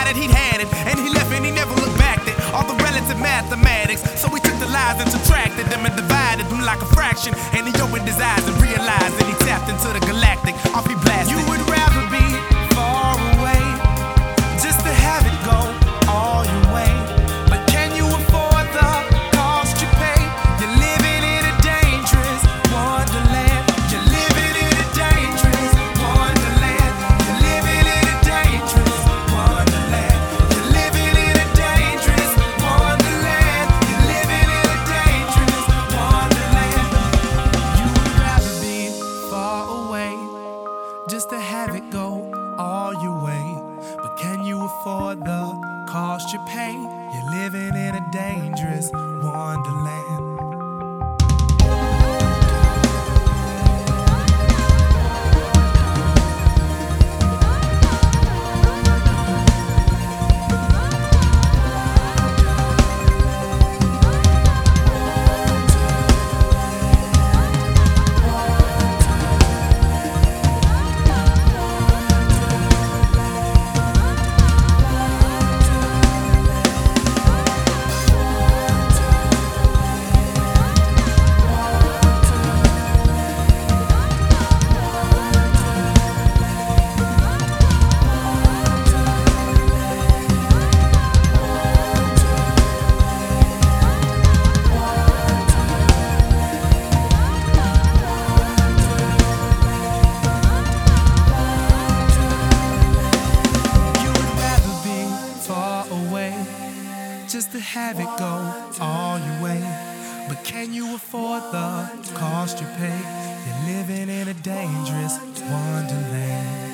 that he'd had it, and he left and he never looked back at all the relative mathematics. So we took the lies and subtracted them and divided them like a fraction. And he opened his eyes and realized that he tapped into the galactic. Off he blasted. You would rather be far away just to have it go all your way. But can you afford the cost you pay? You're living in a dangerous wonderland. You're living in a dangerous wonderland. You're living in a dangerous wonderland. You're living in a dangerous wonderland. You're living in a dangerous wonderland. You would rather be far away just to have it go all your way. But can you afford the cost you pay? You're living in a dangerous wonderland. Just to have it go all your way. But can you afford the cost you pay? You're living in a dangerous wonderland.